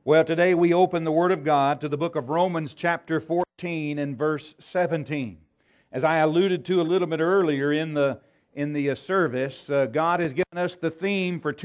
Well, today we open the Word of God to the book of Romans chapter 14 and verse 17. As I alluded to a little bit earlier in the service, God has given us the theme for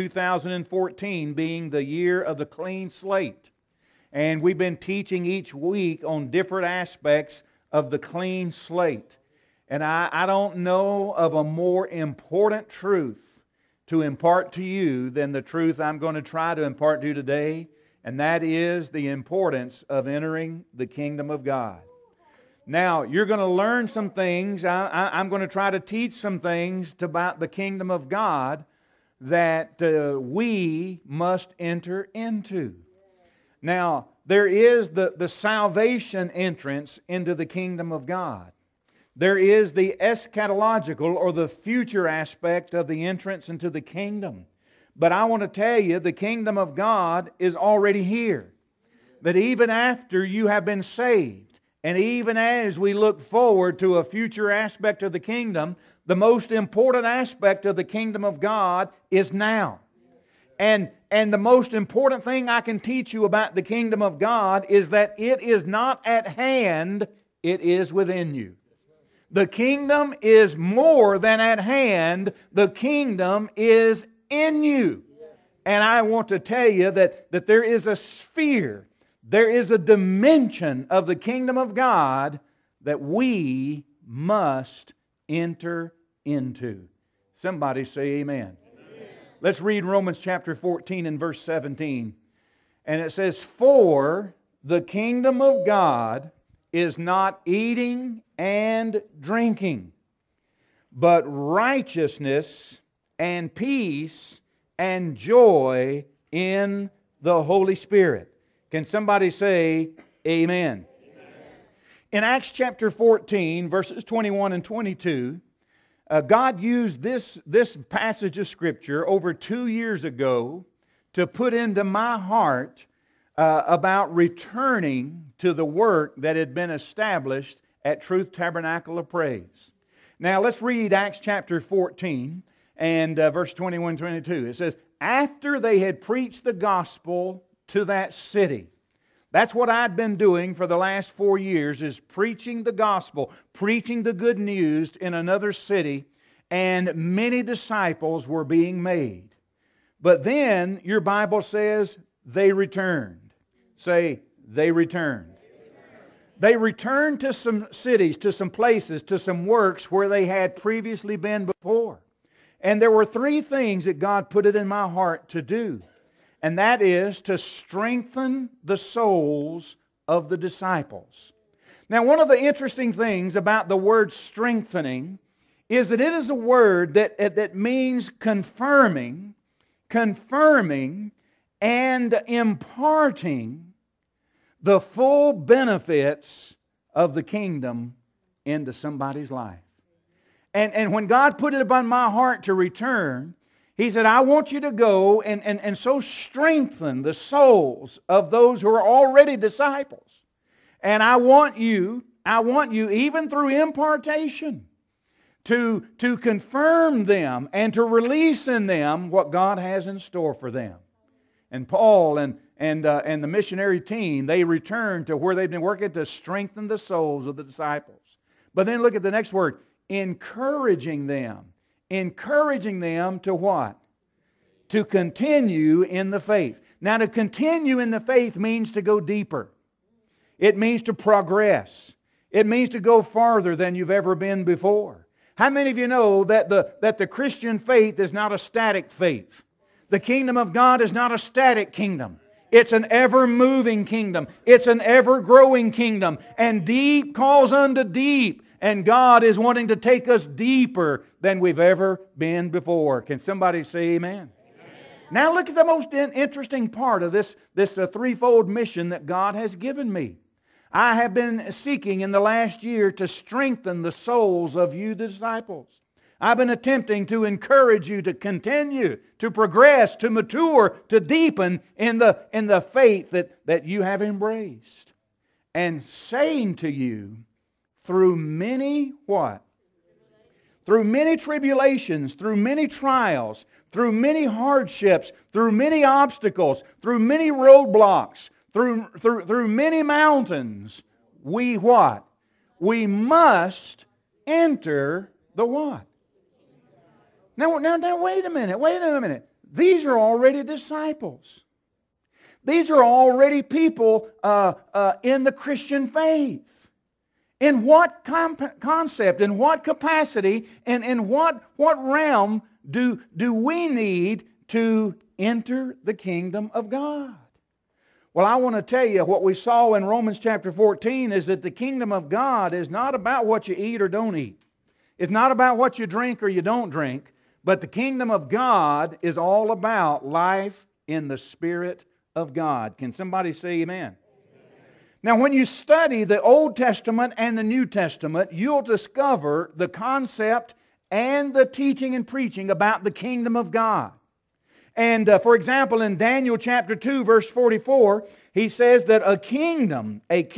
2014 being the year of the clean slate. And we've been teaching each week on different aspects of the clean slate. And I don't know of a more important truth to impart to you than the truth I'm going to try to impart to you today. And that is the importance of entering the kingdom of God. Now, you're going to learn some things. I'm going to try to teach some things about the kingdom of God that we must enter into. Now, there is the salvation entrance into the kingdom of God. There is the eschatological or the future aspect of the entrance into the kingdom. But I want to tell you, the kingdom of God is already here. That even after you have been saved, and even as we look forward to a future aspect of the kingdom, the most important aspect of the kingdom of God is now. And the most important thing I can teach you about the kingdom of God is that it is not at hand, it is within you. The kingdom is more than at hand, the kingdom is in you. And I want to tell you that there is a sphere, there is a dimension of the kingdom of God that we must enter into. Somebody say amen. Amen. Let's read Romans chapter 14 and verse 17. And it says, "For the kingdom of God is not eating and drinking, but righteousness and peace and joy in the Holy Spirit." Can somebody say amen? Amen. In Acts chapter 14, verses 21 and 22, God used this passage of Scripture over 2 years ago to put into my heart about returning to the work that had been established at Truth Tabernacle of Praise. Now let's read Acts chapter 14. And verse 21 22, it says, "After they had preached the gospel to that city." That's what I'd been doing for the last 4 years, is preaching the gospel, preaching the good news in another city, and many disciples were being made. But then your Bible says they returned. Say, they returned. They returned to some cities, to some places, to some works where they had previously been before. And there were 3 things that God put it in my heart to do. And that is to strengthen the souls of the disciples. Now, one of the interesting things about the word strengthening is that it is a word that means confirming, and imparting the full benefits of the kingdom into somebody's life. And when God put it upon my heart to return, He said, I want you to go and so strengthen the souls of those who are already disciples. And I want you, even through impartation, to confirm them and to release in them what God has in store for them. And Paul and the missionary team, they returned to where they've been working to strengthen the souls of the disciples. But then look at the next word. Encouraging them to what? To continue in the faith. Now, to continue in the faith means to go deeper. It means to progress. It means to go farther than you've ever been before. How many of you know that the Christian faith is not a static faith? The kingdom of God is not a static kingdom. It's an ever-moving kingdom. It's an ever-growing kingdom. And deep calls unto deep. And God is wanting to take us deeper than we've ever been before. Can somebody say amen? Amen. Now look at the most interesting part of this threefold mission that God has given me. I have been seeking in the last year to strengthen the souls of you, the disciples. I've been attempting to encourage you to continue, to progress, to mature, to deepen in the faith that you have embraced. And saying to you, through many what? Through many tribulations, through many trials, through many hardships, through many obstacles, through many roadblocks, through many mountains, we what? We must enter the what? Now, wait a minute. These are already disciples. These are already people in the Christian faith. In what concept, in what capacity, and in what realm do we need to enter the kingdom of God? Well, I want to tell you what we saw in Romans chapter 14 is that the kingdom of God is not about what you eat or don't eat. It's not about what you drink or you don't drink. But the kingdom of God is all about life in the Spirit of God. Can somebody say amen? Now, when you study the Old Testament and the New Testament, you'll discover the concept and the teaching and preaching about the kingdom of God. And for example, in Daniel chapter 2, verse 44, he says that a kingdom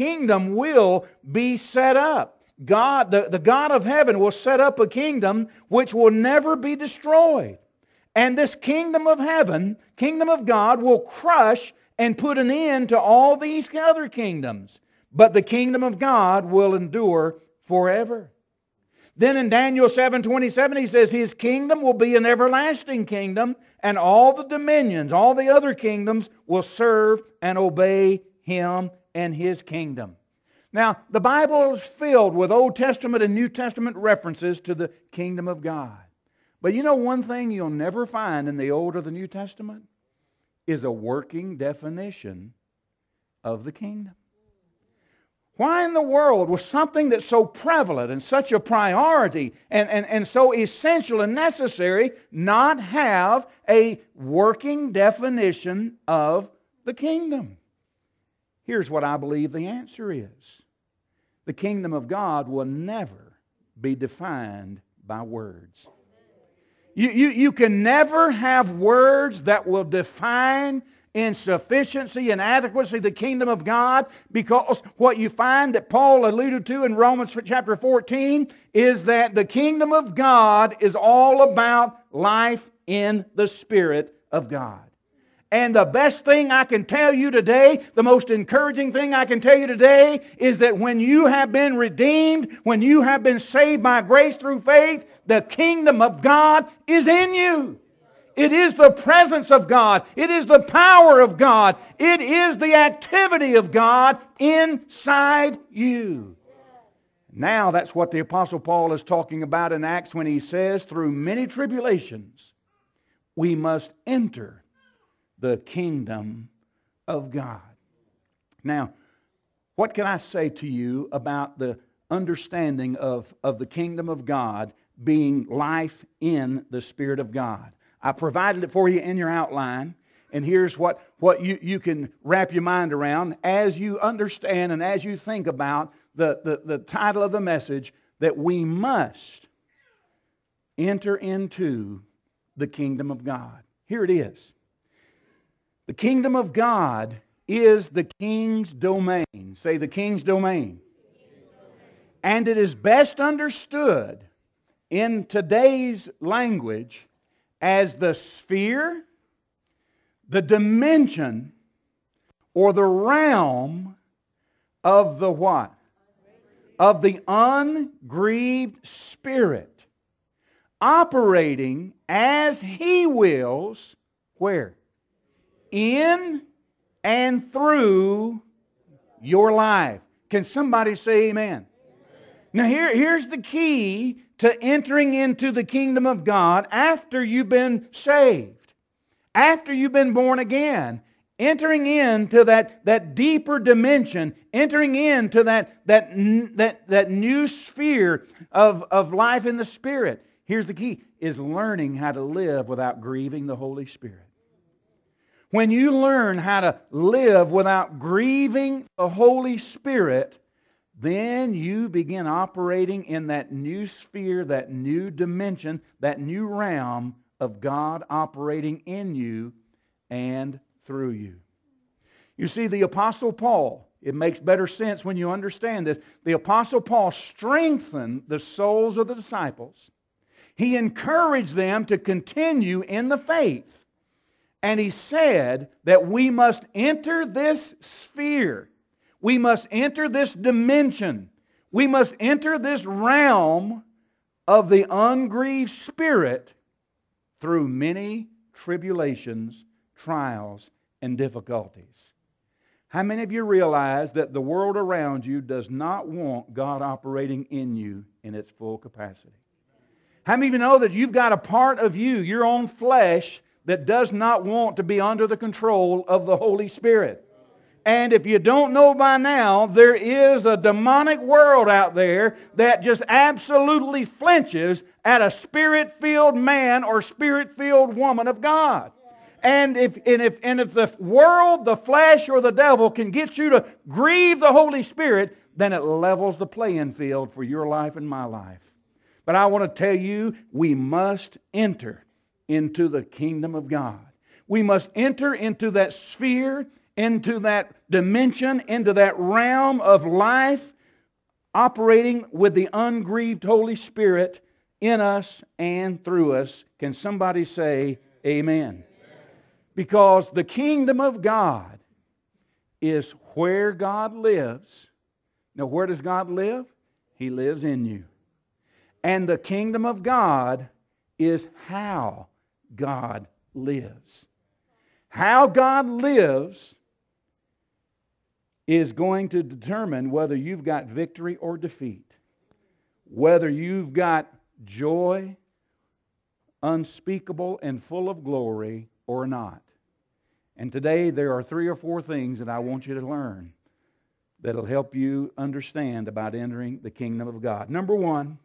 will be set up. God, the God of heaven will set up a kingdom which will never be destroyed. And this kingdom of heaven, kingdom of God, will crush and put an end to all these other kingdoms. But the kingdom of God will endure forever. Then in Daniel 7:27 he says His kingdom will be an everlasting kingdom, and all the dominions, all the other kingdoms will serve and obey Him and His kingdom. Now, the Bible is filled with Old Testament and New Testament references to the kingdom of God. But you know one thing you'll never find in the Old or the New Testament is a working definition of the kingdom. Why in the world was something that's so prevalent and such a priority and so essential and necessary not have a working definition of the kingdom? Here's what I believe the answer is. The kingdom of God will never be defined by words. You can never have words that will define in sufficiency and adequacy the kingdom of God, because what you find that Paul alluded to in Romans chapter 14 is that the kingdom of God is all about life in the Spirit of God. And the best thing I can tell you today, the most encouraging thing I can tell you today, is that when you have been redeemed, when you have been saved by grace through faith, the kingdom of God is in you. It is the presence of God. It is the power of God. It is the activity of God inside you. Now that's what the Apostle Paul is talking about in Acts when he says, through many tribulations, we must enter the kingdom of God. Now, what can I say to you about the understanding of the kingdom of God being life in the Spirit of God? I provided it for you in your outline, and here's what you can wrap your mind around as you understand and as you think about the title of the message, that we must enter into the kingdom of God. Here it is. The kingdom of God is the king's domain. Say, the king's domain. And it is best understood in today's language as the sphere, the dimension, or the realm of the what? Of the ungrieved Spirit, operating as He wills, where? In and through your life. Can somebody say amen? Now here's the key to entering into the kingdom of God after you've been saved, after you've been born again, entering into that deeper dimension, entering into that new sphere of life in the Spirit. Here's the key, is learning how to live without grieving the Holy Spirit. When you learn how to live without grieving the Holy Spirit, then you begin operating in that new sphere, that new dimension, that new realm of God operating in you and through you. You see, the Apostle Paul, it makes better sense when you understand this. The Apostle Paul strengthened the souls of the disciples. He encouraged them to continue in the faith. And he said that we must enter this sphere. We must enter this dimension. We must enter this realm of the ungrieved spirit through many tribulations, trials, and difficulties. How many of you realize that the world around you does not want God operating in you in its full capacity? How many of you know that you've got a part of you, your own flesh, that does not want to be under the control of the Holy Spirit? And if you don't know by now, there is a demonic world out there that just absolutely flinches at a Spirit-filled man or Spirit-filled woman of God. And if the world, the flesh, or the devil can get you to grieve the Holy Spirit, then it levels the playing field for your life and my life. But I want to tell you, we must enter into the kingdom of God. We must enter into that sphere, into that dimension, into that realm of life, operating with the ungrieved Holy Spirit in us and through us. Can somebody say amen? Because the kingdom of God is where God lives. Now, where does God live? He lives in you. And the kingdom of God is how God lives. How God lives is going to determine whether you've got victory or defeat. Whether you've got joy, unspeakable and full of glory, or not. And today there are 3 or 4 things that I want you to learn that'll help you understand about entering the kingdom of God. Number 1,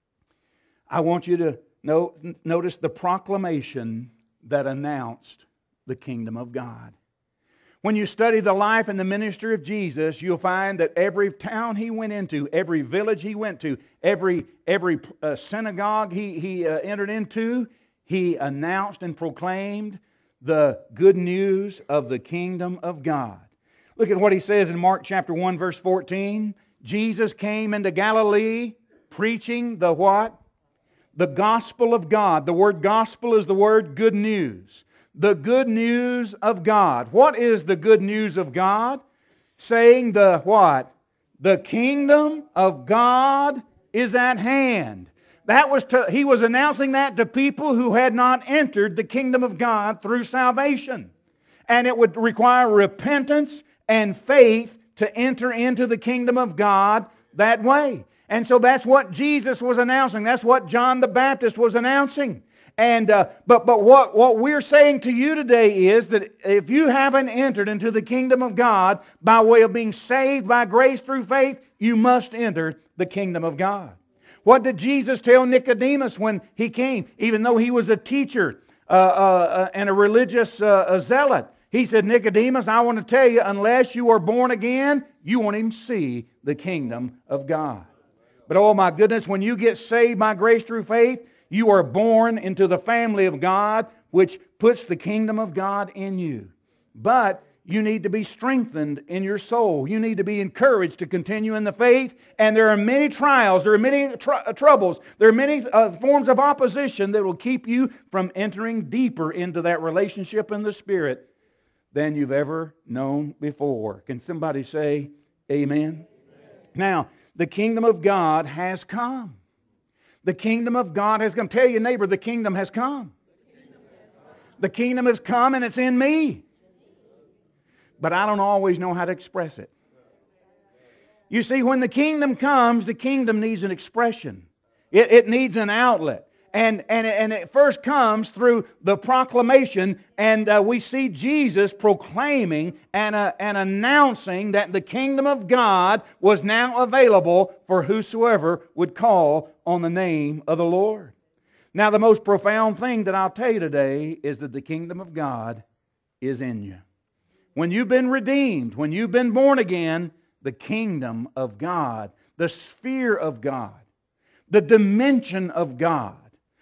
I want you to notice the proclamation that announced the kingdom of God. When you study the life and the ministry of Jesus, you'll find that every town he went into, every village he went to, every synagogue he entered into, he announced and proclaimed the good news of the kingdom of God. Look at what he says in Mark chapter 1, verse 14. Jesus came into Galilee preaching the what? The gospel of God. The word gospel is the word good news. The good news of God. What is the good news of God? Saying the what? The kingdom of God is at hand. He was announcing that to people who had not entered the kingdom of God through salvation. And it would require repentance and faith to enter into the kingdom of God that way. And so that's what Jesus was announcing. That's what John the Baptist was announcing. And but what we're saying to you today is that if you haven't entered into the kingdom of God by way of being saved by grace through faith, you must enter the kingdom of God. What did Jesus tell Nicodemus when he came? Even though he was a teacher and a religious zealot, he said, Nicodemus, I want to tell you, unless you are born again, you won't even see the kingdom of God. But oh my goodness, when you get saved by grace through faith, you are born into the family of God, which puts the kingdom of God in you. But you need to be strengthened in your soul. You need to be encouraged to continue in the faith. And there are many trials, there are many troubles, there are many forms of opposition that will keep you from entering deeper into that relationship in the Spirit than you've ever known before. Can somebody say amen? Amen. Now, the kingdom of God has come. The kingdom of God has come. Tell your neighbor, the kingdom has come. The kingdom has come and it's in me. But I don't always know how to express it. You see, when the kingdom comes, the kingdom needs an expression. It needs an outlet. And it first comes through the proclamation, and we see Jesus proclaiming and announcing that the kingdom of God was now available for whosoever would call on the name of the Lord. Now, the most profound thing that I'll tell you today is that the kingdom of God is in you. When you've been redeemed, when you've been born again, the kingdom of God, the sphere of God, the dimension of God,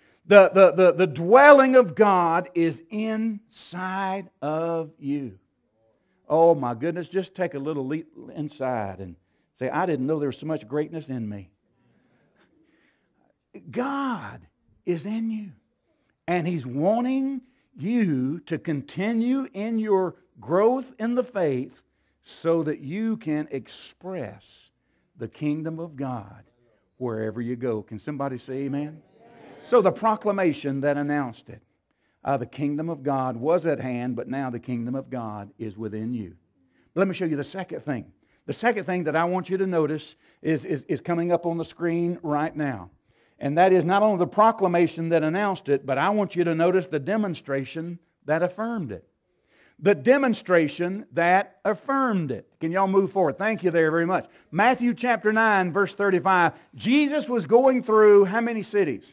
the dwelling of God is inside of you. Oh my goodness, just take a little leap inside and say, I didn't know there was so much greatness in me. God is in you. And He's wanting you to continue in your growth in the faith so that you can express the kingdom of God wherever you go. Can somebody say amen? So the proclamation that announced it, the kingdom of God was at hand, but now the kingdom of God is within you. Let me show you the second thing. The second thing that I want you to notice is coming up on the screen right now. And that is not only the proclamation that announced it, but I want you to notice the demonstration that affirmed it. The demonstration that affirmed it. Can y'all move forward? Thank you there very much. Matthew chapter 9, verse 35. Jesus was going through how many cities?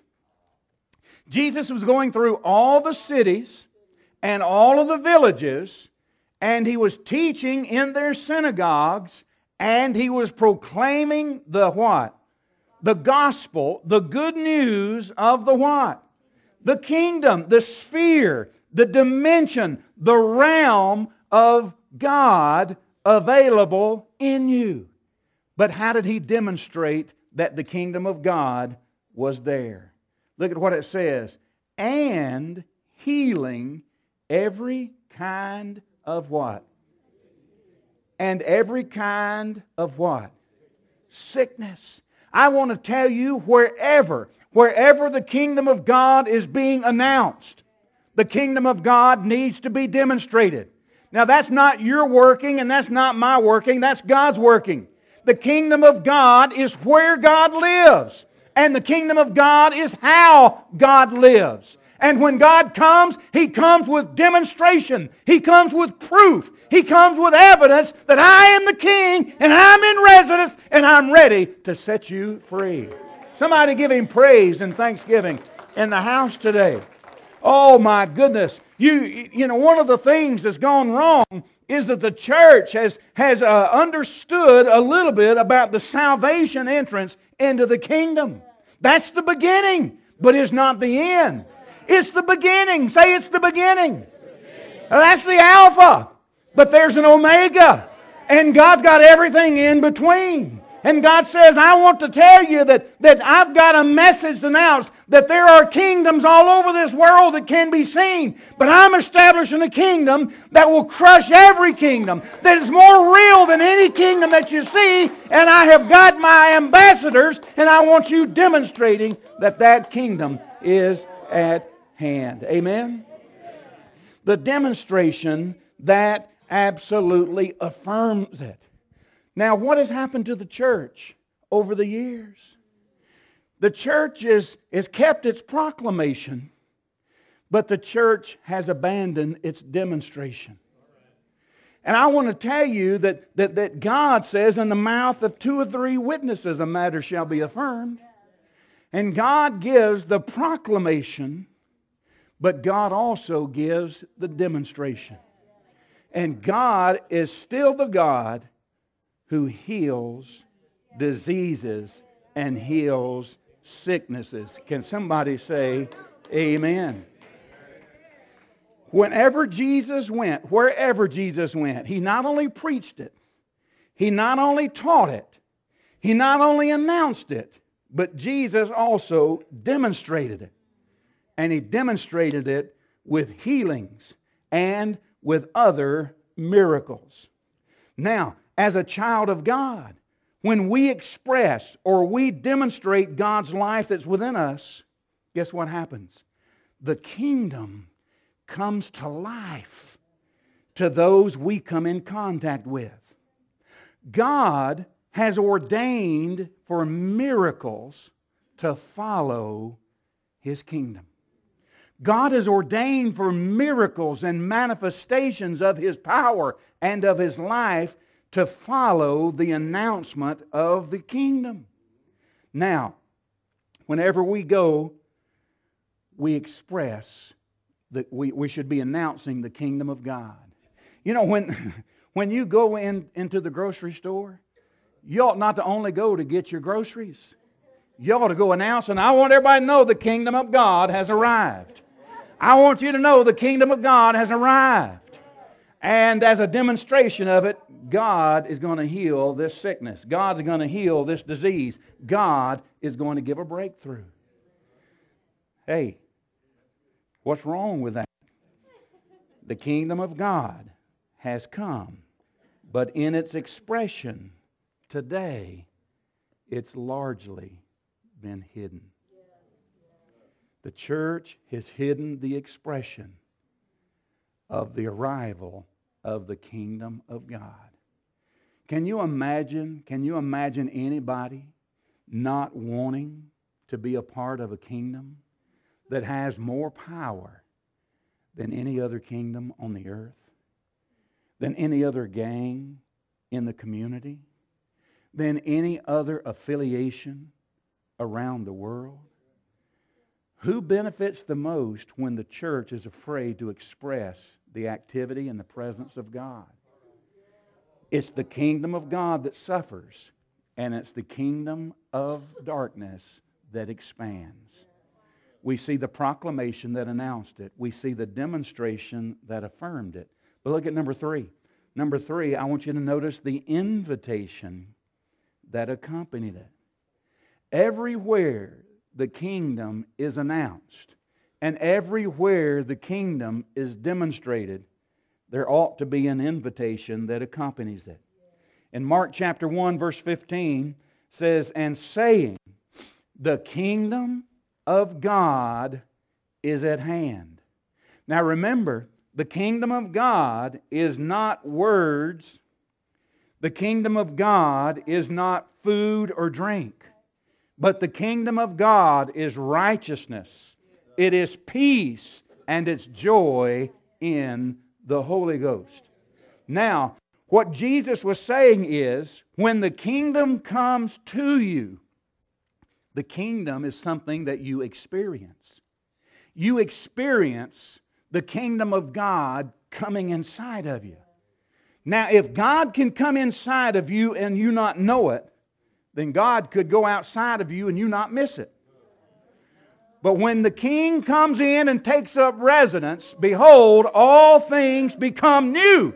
Jesus was going through all the cities and all of the villages, and He was teaching in their synagogues, and He was proclaiming the what? The gospel, the good news of the what? The kingdom, the sphere, the dimension, the realm of God available in you. But how did He demonstrate that the kingdom of God was there? Look at what it says. And healing every kind of what? And every kind of what? Sickness. I want to tell you, wherever the kingdom of God is being announced, the kingdom of God needs to be demonstrated. Now that's not your working and that's not my working, that's God's working. The kingdom of God is where God lives. And the kingdom of God is how God lives. And when God comes, He comes with demonstration. He comes with proof. He comes with evidence that I am the King and I'm in residence and I'm ready to set you free. Somebody give Him praise and thanksgiving in the house today. Oh my goodness. You know, one of the things that's gone wrong is that the church has understood a little bit about the salvation entrance into the kingdom. That's the beginning, but it's not the end. It's the beginning. Say it's the beginning. That's the Alpha. But there's an Omega. And God's got everything in between. And God says, I want to tell you that I've got a message to announce, that there are kingdoms all over this world that can be seen. But I'm establishing a kingdom that will crush every kingdom, that is more real than any kingdom that you see. And I have got my ambassadors, and I want you demonstrating that that kingdom is at hand. Amen? The demonstration that absolutely affirms it. Now, what has happened to the church over the years? The church has kept its proclamation, but the church has abandoned its demonstration. And I want to tell you that God says, in the mouth of 2 or 3 witnesses a matter shall be affirmed. And God gives the proclamation, but God also gives the demonstration. And God is still the God who heals diseases and heals sicknesses. Can somebody say amen? Whenever Jesus went, wherever Jesus went, He not only preached it, He not only taught it, He not only announced it, but Jesus also demonstrated it. And He demonstrated it with healings and with other miracles. Now, as a child of God, when we express or we demonstrate God's life that's within us, guess what happens? The kingdom comes to life to those we come in contact with. God has ordained for miracles to follow His kingdom. God has ordained for miracles and manifestations of His power and of His life to follow the announcement of the kingdom. Now, whenever we go, we express that we should be announcing the kingdom of God. You know, when you go into the grocery store, you ought not to only go to get your groceries. You ought to go announce, and I want everybody to know the kingdom of God has arrived. I want you to know the kingdom of God has arrived. And as a demonstration of it, God is going to heal this sickness. God is going to heal this disease. God is going to give a breakthrough. Hey, what's wrong with that? The kingdom of God has come, but in its expression today, it's largely been hidden. The church has hidden the expression of the arrival of the kingdom of God. Can you imagine anybody not wanting to be a part of a kingdom that has more power than any other kingdom on the earth? Than any other gang in the community? Than any other affiliation around the world? Who benefits the most when the church is afraid to express the activity and the presence of God? It's the kingdom of God that suffers, and it's the kingdom of darkness that expands. We see the proclamation that announced it. We see the demonstration that affirmed it. But look at number 3. Number 3, I want you to notice the invitation that accompanied it. Everywhere the kingdom is announced, and everywhere the kingdom is demonstrated, there ought to be an invitation that accompanies it. In Mark chapter 1, verse 15, says, "And saying, the kingdom of God is at hand." Now remember, the kingdom of God is not words. The kingdom of God is not food or drink. But the kingdom of God is righteousness. It is peace, and it's joy in the Holy Ghost. Now, what Jesus was saying is, when the kingdom comes to you, the kingdom is something that you experience. You experience the kingdom of God coming inside of you. Now, if God can come inside of you and you not know it, then God could go outside of you and you not miss it. But when the King comes in and takes up residence, behold, all things become new.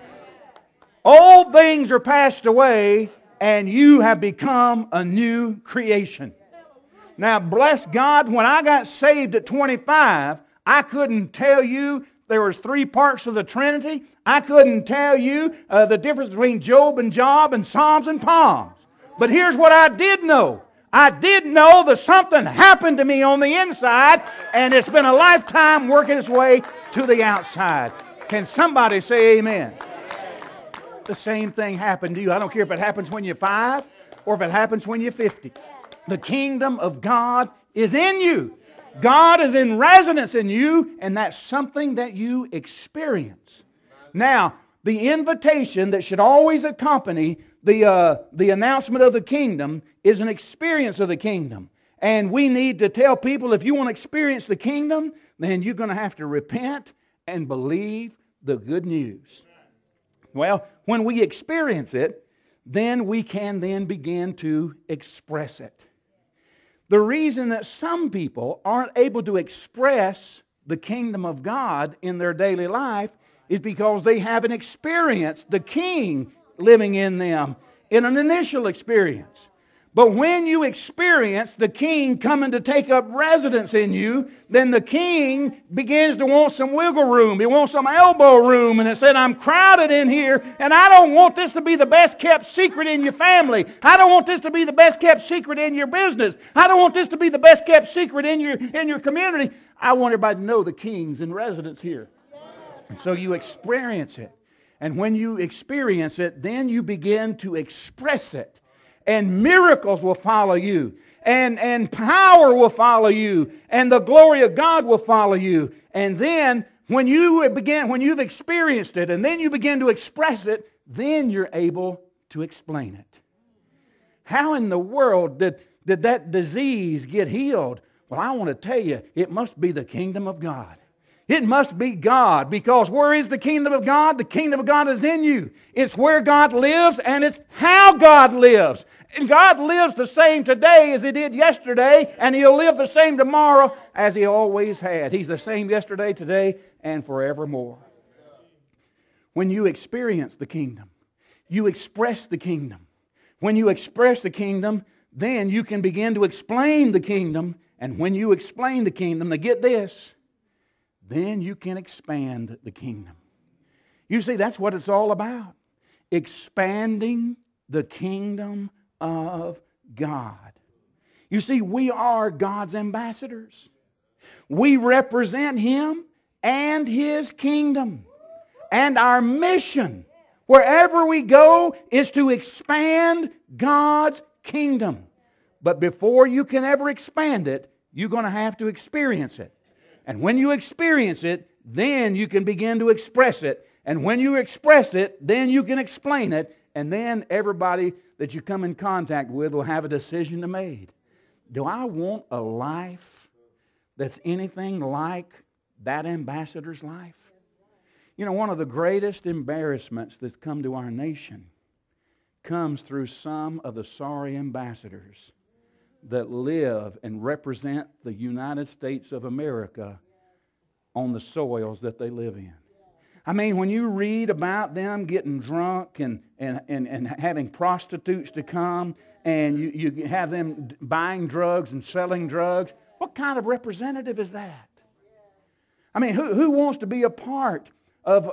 Old things are passed away, and you have become a new creation. Now, bless God, when I got saved at 25, I couldn't tell you there was 3 parts of the Trinity. I couldn't tell you the difference between Job and Job and Psalms and Palms. But here's what I did know. I did know that something happened to me on the inside, and it's been a lifetime working its way to the outside. Can somebody say amen? The same thing happened to you. I don't care if it happens when you're 5 or if it happens when you're 50. The kingdom of God is in you. God is in residence in you, and that's something that you experience. Now, the invitation that should always accompany the announcement of the kingdom is an experience of the kingdom. And we need to tell people, if you want to experience the kingdom, then you're going to have to repent and believe the good news. Well, when we experience it, then we can then begin to express it. The reason that some people aren't able to express the kingdom of God in their daily life is because they haven't experienced the King living in them in an initial experience. But when you experience the King coming to take up residence in you, then the King begins to want some wiggle room. He wants some elbow room. And it said, I'm crowded in here, and I don't want this to be the best kept secret in your family. I don't want this to be the best kept secret in your business. I don't want this to be the best kept secret in your community. I want everybody to know the King's in residence here. And so you experience it. And when you experience it, then you begin to express it. And miracles will follow you. And power will follow you. And the glory of God will follow you. And then when you've experienced it, and then you begin to express it, then you're able to explain it. How in the world did that disease get healed? Well, I want to tell you, it must be the kingdom of God. It must be God, because where is the kingdom of God? The kingdom of God is in you. It's where God lives, and it's how God lives. And God lives the same today as He did yesterday, and He'll live the same tomorrow as He always had. He's the same yesterday, today, and forevermore. When you experience the kingdom, you express the kingdom. When you express the kingdom, then you can begin to explain the kingdom, And when you explain the kingdom, now get this, then you can expand the kingdom. You see, that's what it's all about. Expanding the kingdom of God. You see, we are God's ambassadors. We represent Him and His kingdom. And our mission, wherever we go, is to expand God's kingdom. But before you can ever expand it, you're going to have to experience it. And when you experience it, then you can begin to express it. And when you express it, then you can explain it. And then everybody that you come in contact with will have a decision to make. Do I want a life that's anything like that ambassador's life? You know, one of the greatest embarrassments that's come to our nation comes through some of the sorry ambassadors that live and represent the United States of America on the soils that they live in. I mean, when you read about them getting drunk and having prostitutes to come, and you have them buying drugs and selling drugs, what kind of representative is that? I mean, who wants to be a part of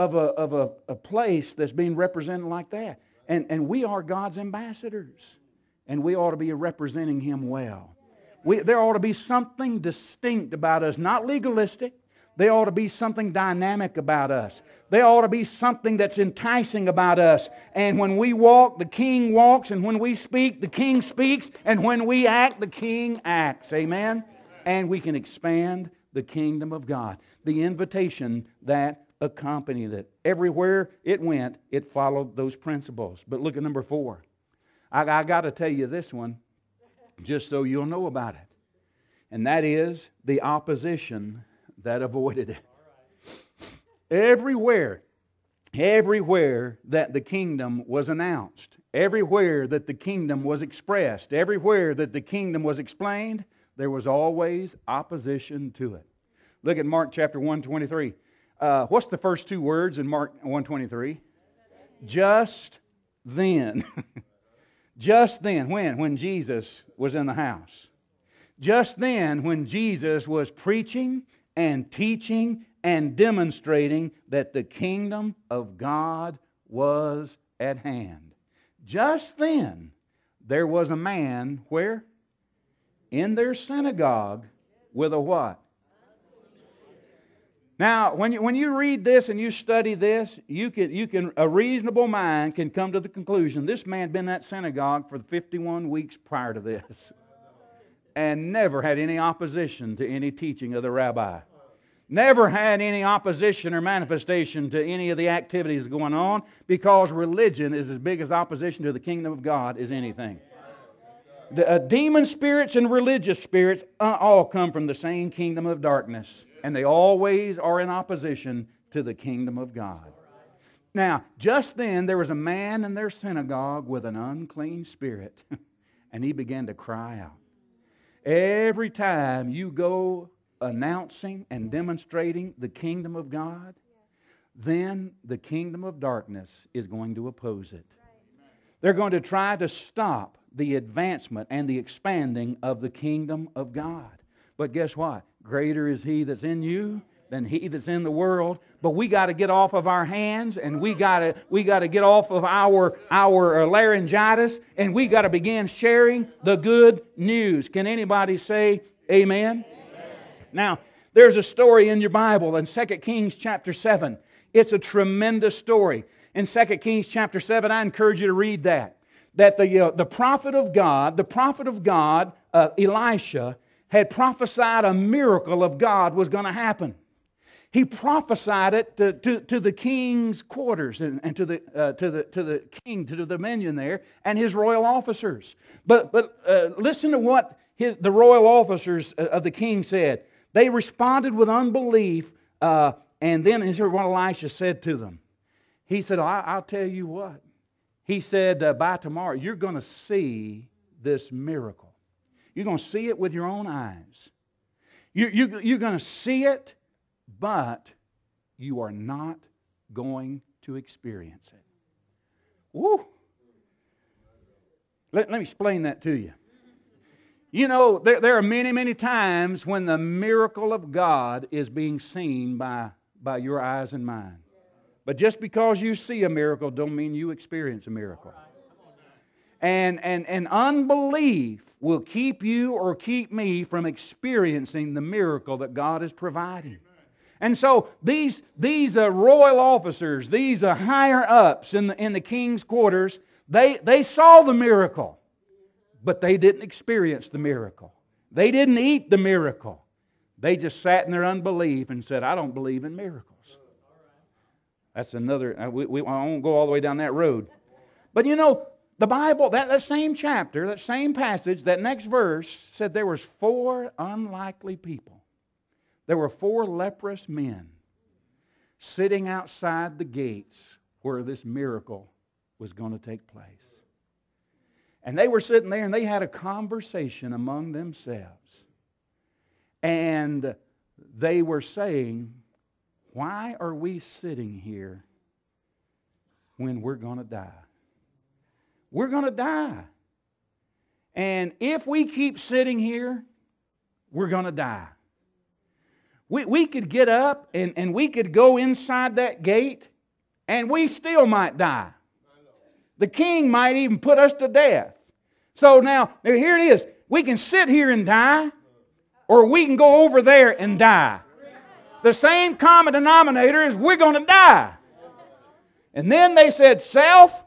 a place that's being represented like that? And we are God's ambassadors, and we ought to be representing Him well. There ought to be something distinct about us, not legalistic. There ought to be something dynamic about us. There ought to be something that's enticing about us. And when we walk, the King walks. And when we speak, the King speaks. And when we act, the King acts. Amen? And we can expand the kingdom of God. The invitation that accompanied it. Everywhere it went, it followed those principles. But look at number 4. I got to tell you this one, just so you'll know about it. And that is the opposition that avoided it. Everywhere that the kingdom was announced, everywhere that the kingdom was expressed, everywhere that the kingdom was explained, there was always opposition to it. Look at Mark chapter 1:23. What's the first 2 words in Mark 1:23? Just then. Just then. When? When Jesus was in the house. Just then, when Jesus was preaching and teaching and demonstrating that the kingdom of God was at hand. Just then, there was a man, where? In their synagogue with a what? Now, when you read this and you study this, a reasonable mind can come to the conclusion this man had been in that synagogue for 51 weeks prior to this and never had any opposition to any teaching of the rabbi. Never had any opposition or manifestation to any of the activities going on, because religion is as big as opposition to the kingdom of God as anything. The demon spirits and religious spirits all come from the same kingdom of darkness, and they always are in opposition to the kingdom of God. Now, just then there was a man in their synagogue with an unclean spirit, and he began to cry out. Every time you go announcing and demonstrating the kingdom of God, then the kingdom of darkness is going to oppose it. They're going to try to stop the advancement and the expanding of the kingdom of God. But guess what? Greater is He that's in you than he that's in the world. But we got to get off of our hands, and we got to get off of our laryngitis, and we got to begin sharing the good news. Can anybody say amen? Now, there's a story in your Bible in 2 Kings chapter 7. It's a tremendous story. In 2 Kings chapter 7, I encourage you to read that. That the prophet of God, Elisha, had prophesied a miracle of God was going to happen. He prophesied it to the king's quarters and to the king, to the dominion there, and his royal officers. But listen to what the royal officers of the king said. They responded with unbelief, and then here's what Elisha said to them. He said, I'll tell you what. He said, by tomorrow, you're going to see this miracle. You're going to see it with your own eyes. You're going to see it, but you are not going to experience it. Woo! Let me explain that to you. You know, there are many, many times when the miracle of God is being seen by your eyes and mine. But just because you see a miracle don't mean you experience a miracle. And unbelief will keep you or keep me from experiencing the miracle that God is providing. And so these royal officers, these higher ups in the king's quarters, they saw the miracle, but they didn't experience the miracle. They didn't eat the miracle. They just sat in their unbelief and said, I don't believe in miracles. That's another, I won't go all the way down that road. But you know, the Bible, that same chapter, that same passage, that next verse said there was 4 unlikely people. There were 4 leprous men sitting outside the gates where this miracle was going to take place. And they were sitting there and they had a conversation among themselves. And they were saying, why are we sitting here when we're going to die? We're going to die. And if we keep sitting here, we're going to die. We could get up and we could go inside that gate and we still might die. The king might even put us to death. So now, here it is. We can sit here and die, or we can go over there and die. The same common denominator is we're going to die. And then they said, self,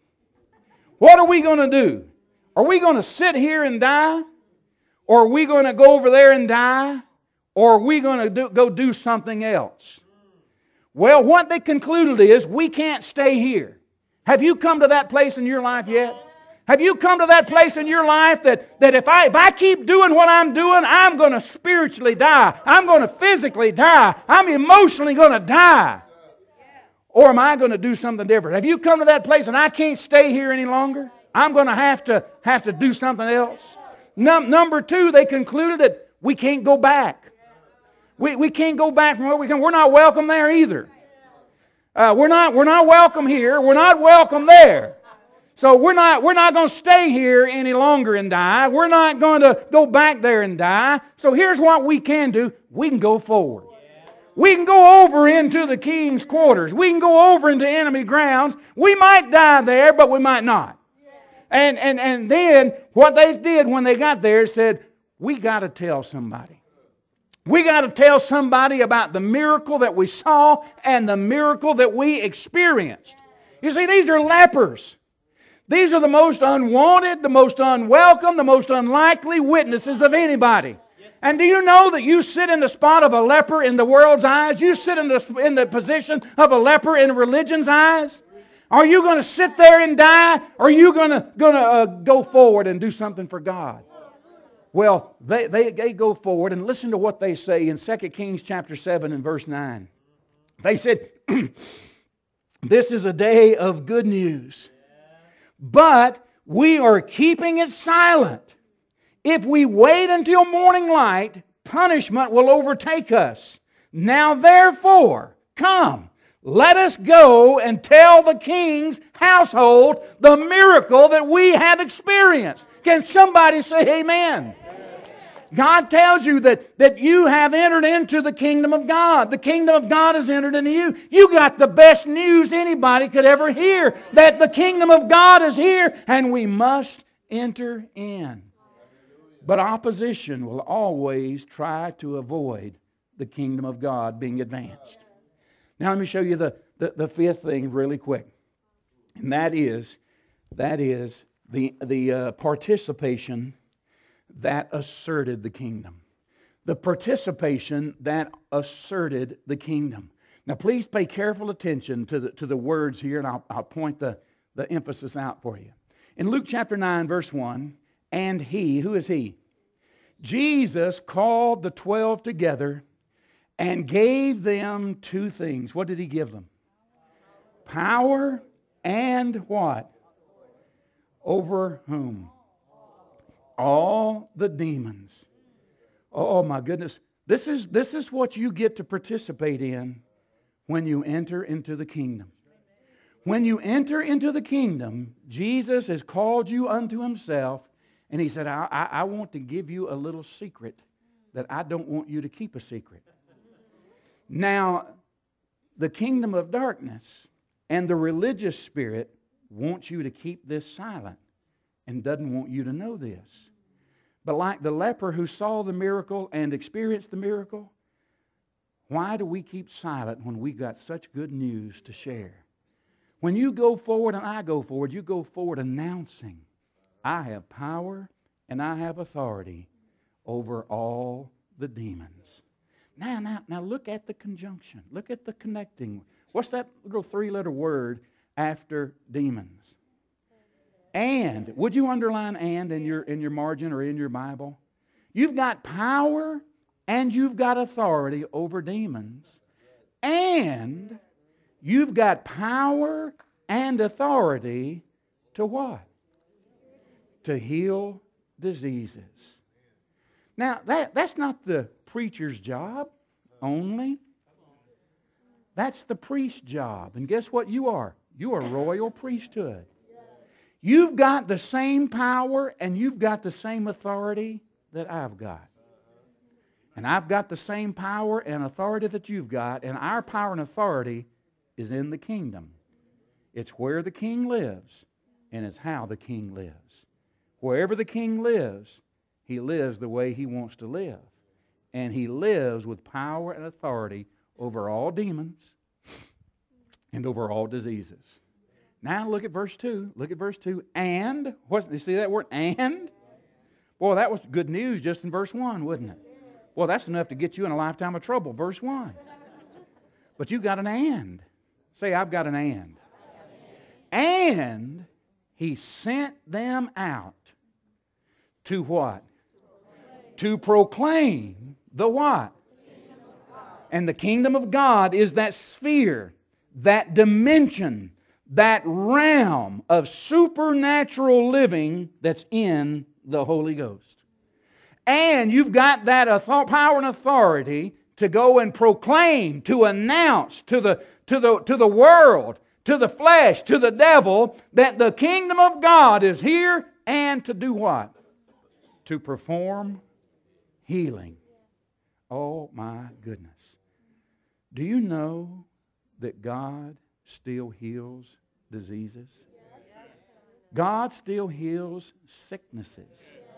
what are we going to do? Are we going to sit here and die? Or are we going to go over there and die? Or are we going to go do something else? Well, what they concluded is we can't stay here. Have you come to that place in your life yet? Have you come to that place in your life that if I keep doing what I'm doing, I'm going to spiritually die. I'm going to physically die. I'm emotionally going to die. Or am I going to do something different? Have you come to that place and I can't stay here any longer? I'm going to have to do something else. Number 2, they concluded that we can't go back. We can't go back from where we come. We're not welcome there either. We're not welcome here. We're not welcome there. So we're not going to stay here any longer and die. We're not going to go back there and die. So here's what we can do. We can go forward. We can go over into the king's quarters. We can go over into enemy grounds. We might die there, but we might not. And then what they did when they got there said, we got to tell somebody. We got to tell somebody about the miracle that we saw and the miracle that we experienced. You see, these are lepers. These are the most unwanted, the most unwelcome, the most unlikely witnesses of anybody. And do you know that you sit in the spot of a leper in the world's eyes? You sit in the position of a leper in religion's eyes? Are you going to sit there and die? Or are you going to go forward and do something for God? Well, they go forward, and listen to what they say in 2 Kings chapter 7 and verse 9. They said, this is a day of good news, but we are keeping it silent. If we wait until morning light, punishment will overtake us. Now therefore, come, let us go and tell the king's household the miracle that we have experienced. Can somebody say amen? God tells you that you have entered into the kingdom of God. The kingdom of God has entered into you. You got the best news anybody could ever hear, that the kingdom of God is here and we must enter in. But opposition will always try to avoid the kingdom of God being advanced. Now let me show you the fifth thing really quick. And that is the participation that asserted the kingdom. The participation that asserted the kingdom. Now please pay careful attention to the words here, and I'll point the emphasis out for you. In Luke chapter 9 verse 1, and he, who is he? Jesus called the 12 together and gave them 2 things. What did he give them? Power and what? Over whom? All the demons. Oh my goodness. This is what you get to participate in when you enter into the kingdom. When you enter into the kingdom, Jesus has called you unto himself, And he said, I want to give you a little secret that I don't want you to keep a secret. Now, the kingdom of darkness and the religious spirit wants you to keep this silent and doesn't want you to know this. But like the leper who saw the miracle and experienced the miracle, why do we keep silent when we've got such good news to share? When you go forward and I go forward, you go forward announcing, I have power and I have authority over all the demons. Now look at the conjunction. Look at the connecting. What's that little three-letter word after demons? And. Would you underline and in your margin or in your Bible? You've got power and you've got authority over demons. And you've got power and authority to what? To heal diseases. Now, that's not the preacher's job only. That's the priest's job. And guess what you are? You are royal priesthood. You've got the same power and you've got the same authority that I've got. And I've got the same power and authority that you've got, and our power and authority is in the kingdom. It's where the king lives, and it's how the king lives. Wherever the king lives, he lives the way he wants to live. And he lives with power and authority over all demons and over all diseases. Now look at verse 2. Look at verse 2. And, you see that word, and? Boy, that was good news just in verse 1, wasn't it? Well, that's enough to get you in a lifetime of trouble, verse 1. But you got an and. Say, I've got an and. And he sent them out to what? To proclaim the what? And the kingdom of God is that sphere, that dimension, that realm of supernatural living that's in the Holy Ghost. And you've got that power and authority to go and proclaim, to announce to the world, to the flesh, to the devil, that the kingdom of God is here, and to do what? To perform healing. Oh my goodness. Do you know that God still heals diseases? God still heals sicknesses.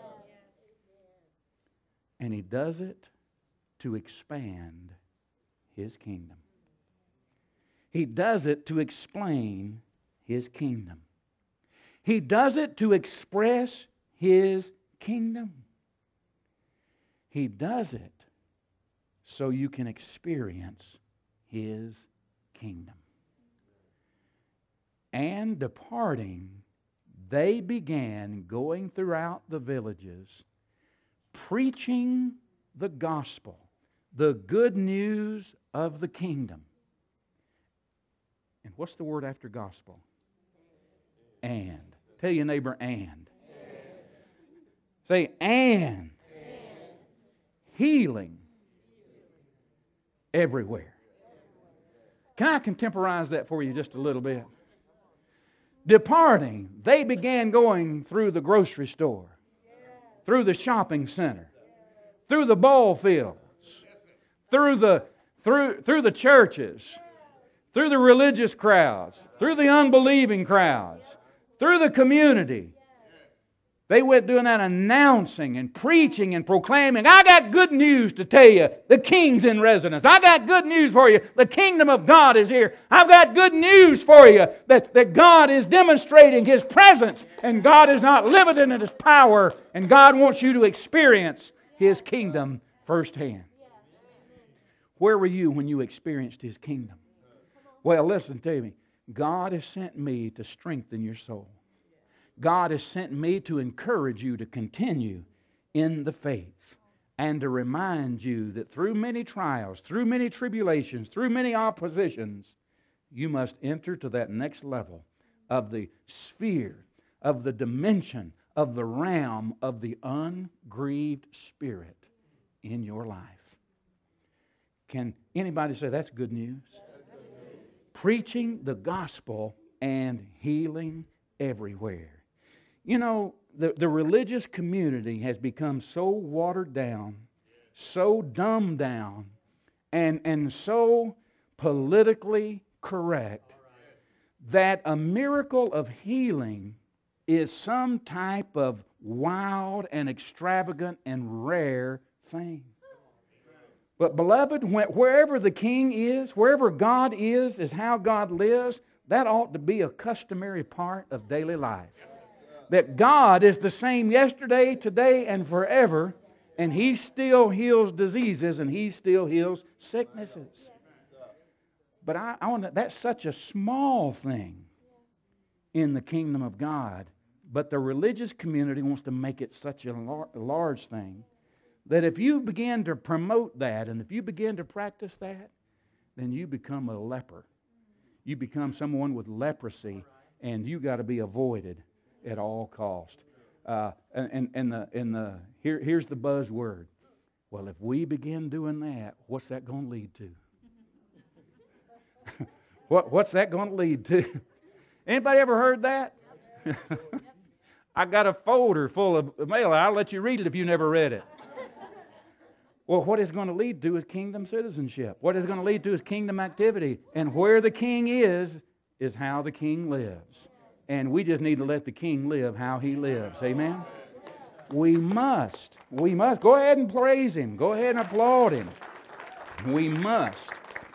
And he does it to expand his kingdom. He does it to explain his kingdom. He does it to express his kingdom. He does it so you can experience his kingdom. And departing, they began going throughout the villages, preaching the gospel, the good news of the kingdom. And what's the word after gospel? And. Tell your neighbor, and. Say, and. Healing everywhere. Can I contemporize that for you just a little bit? Departing, they began going through the grocery store, through the shopping center, through the ball fields, through the churches, through the religious crowds, through the unbelieving crowds, through the community. They went doing that, announcing and preaching and proclaiming, I got good news to tell you. The king's in residence. I got good news for you. The kingdom of God is here. I've got good news for you that God is demonstrating his presence, and God is not limited in his power, and God wants you to experience his kingdom firsthand. Where were you when you experienced his kingdom? Well, listen to me. God has sent me to strengthen your soul. God has sent me to encourage you to continue in the faith and to remind you that through many trials, through many tribulations, through many oppositions, you must enter to that next level of the sphere, of the dimension, of the realm of the ungrieved spirit in your life. Can anybody say that's good news? Preaching the gospel and healing everywhere. You know, the religious community has become so watered down, so dumbed down, and so politically correct that a miracle of healing is some type of wild and extravagant and rare thing. But beloved, wherever the King is, wherever God is how God lives, that ought to be a customary part of daily life. That God is the same yesterday, today, and forever, and He still heals diseases and He still heals sicknesses. But I want that's such a small thing in the kingdom of God. But the religious community wants to make it such a large thing that if you begin to promote that and if you begin to practice that, then you become a leper. You become someone with leprosy, and you got to be avoided at all cost. Here's the buzzword. Well, if we begin doing that, what's that going to lead to? What's that going to lead to? Anybody ever heard that? I got a folder full of mail. I'll let you read it if you never read it. Well, what it's going to lead to is kingdom citizenship. What it's going to lead to is kingdom activity. And where the King is how the King lives. And we just need to let the King live how He lives. Amen? We must. Go ahead and praise Him. Go ahead and applaud Him. We must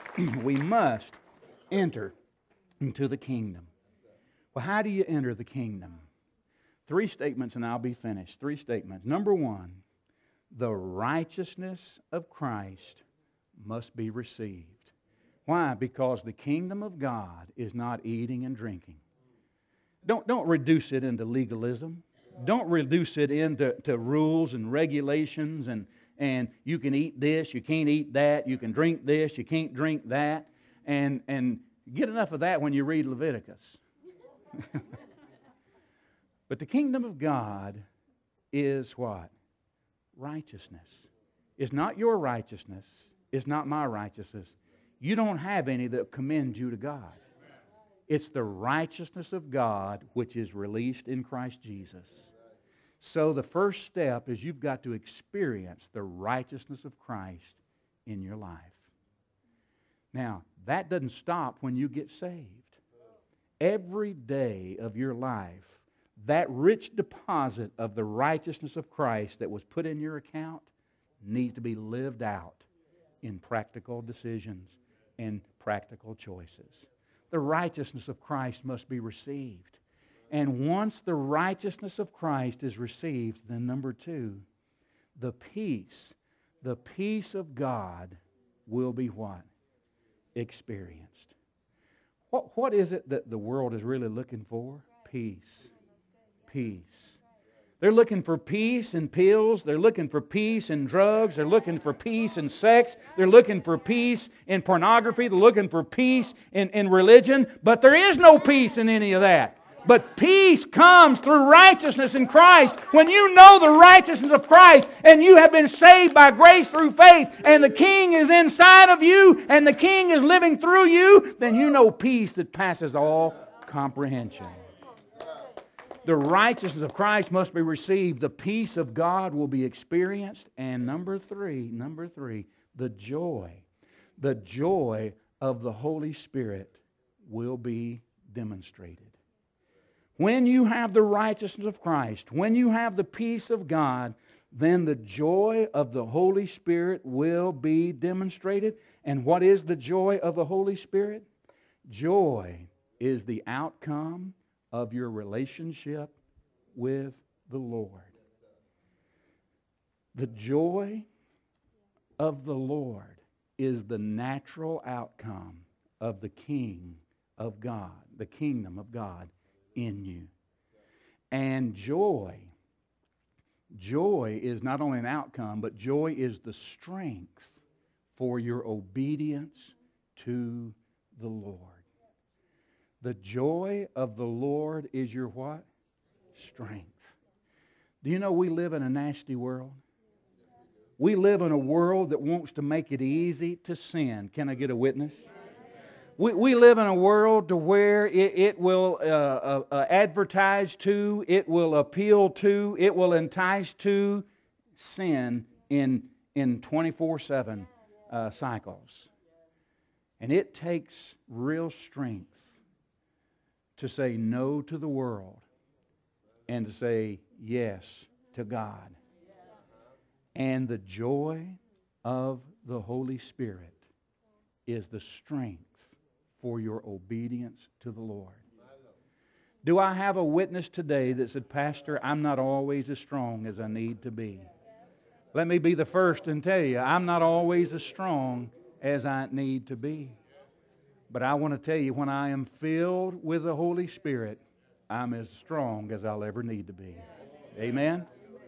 enter into the kingdom. Well, how do you enter the kingdom? 3 statements and I'll be finished. 3 statements. Number 1, the righteousness of Christ must be received. Why? Because the kingdom of God is not eating and drinking. Don't reduce it into legalism. Don't reduce it into rules and regulations and you can eat this, you can't eat that, you can drink this, you can't drink that. And get enough of that when you read Leviticus. But the kingdom of God is what? Righteousness. It's not your righteousness. It's not my righteousness. You don't have any that commend you to God. It's the righteousness of God which is released in Christ Jesus. So the first step is you've got to experience the righteousness of Christ in your life. Now, that doesn't stop when you get saved. Every day of your life, that rich deposit of the righteousness of Christ that was put in your account needs to be lived out in practical decisions and practical choices. The righteousness of Christ must be received. And once the righteousness of Christ is received, then number 2, the peace of God will be what? Experienced. What is it that the world is really looking for? Peace. Peace. They're looking for peace in pills. They're looking for peace in drugs. They're looking for peace in sex. They're looking for peace in pornography. They're looking for peace in religion. But there is no peace in any of that. But peace comes through righteousness in Christ. When you know the righteousness of Christ and you have been saved by grace through faith and the King is inside of you and the King is living through you, then you know peace that passes all comprehension. The righteousness of Christ must be received. The peace of God will be experienced. And number three, the joy of the Holy Spirit will be demonstrated. When you have the righteousness of Christ, when you have the peace of God, then the joy of the Holy Spirit will be demonstrated. And what is the joy of the Holy Spirit? Joy is the outcome of your relationship with the Lord. The joy of the Lord is the natural outcome of the King of God, the kingdom of God in you. And joy is not only an outcome, but joy is the strength for your obedience to the Lord. The joy of the Lord is your what? Strength. Do you know we live in a nasty world? We live in a world that wants to make it easy to sin. Can I get a witness? We live in a world to where it will advertise to, it will appeal to, it will entice to sin in 24/7 cycles. And it takes real strength to say no to the world and to say yes to God. And the joy of the Holy Spirit is the strength for your obedience to the Lord. Do I have a witness today that said, Pastor, I'm not always as strong as I need to be? Let me be the first and tell you, I'm not always as strong as I need to be. But I want to tell you, when I am filled with the Holy Spirit, I'm as strong as I'll ever need to be. Amen?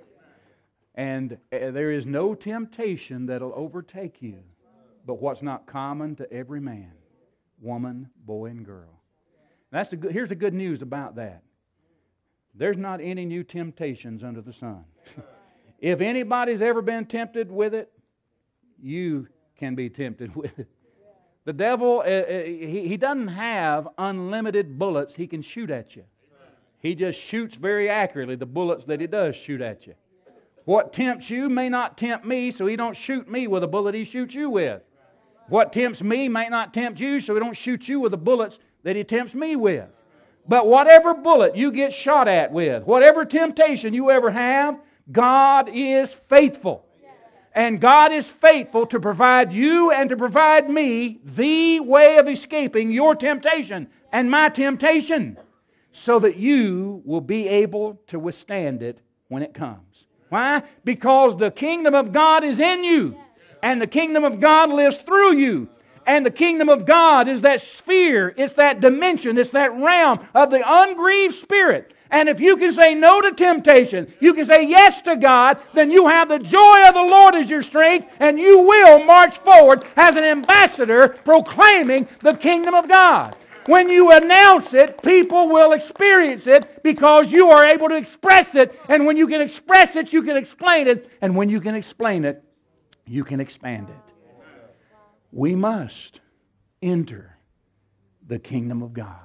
And there is no temptation that'll overtake you but what's not common to every man, woman, boy, and girl. Here's the good news about that. There's not any new temptations under the sun. If anybody's ever been tempted with it, you can be tempted with it. The devil, he doesn't have unlimited bullets he can shoot at you. He just shoots very accurately the bullets that he does shoot at you. What tempts you may not tempt me, so he don't shoot me with a bullet he shoots you with. What tempts me may not tempt you, so he don't shoot you with the bullets that he tempts me with. But whatever bullet you get shot at with, whatever temptation you ever have, God is faithful. And God is faithful to provide you and to provide me the way of escaping your temptation and my temptation, so that you will be able to withstand it when it comes. Why? Because the kingdom of God is in you, and the kingdom of God lives through you. And the kingdom of God is that sphere, it's that dimension, it's that realm of the ungrieved spirit. And if you can say no to temptation, you can say yes to God, then you have the joy of the Lord as your strength, and you will march forward as an ambassador proclaiming the kingdom of God. When you announce it, people will experience it because you are able to express it. And when you can express it, you can explain it. And when you can explain it, you can expand it. We must enter the kingdom of God.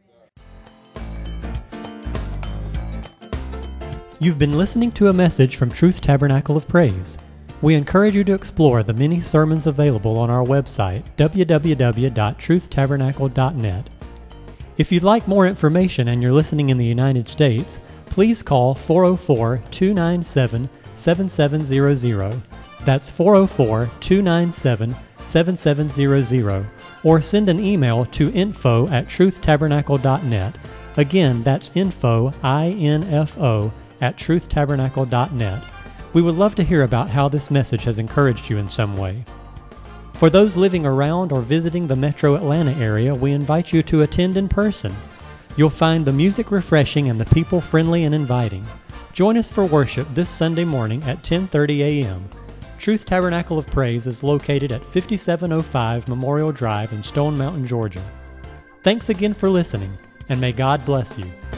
You've been listening to a message from Truth Tabernacle of Praise. We encourage you to explore the many sermons available on our website, www.truthtabernacle.net. If you'd like more information and you're listening in the United States, please call 404-297-7700. That's 404-297-7700. Or send an email to info@truthtabernacle.net. Again, that's info, I-N-F-O, @truthtabernacle.net. We would love to hear about how this message has encouraged you in some way. For those living around or visiting the Metro Atlanta area, we invite you to attend in person. You'll find the music refreshing and the people friendly and inviting. Join us for worship this Sunday morning at 10:30 a.m. Truth Tabernacle of Praise is located at 5705 Memorial Drive in Stone Mountain, Georgia. Thanks again for listening, and may God bless you.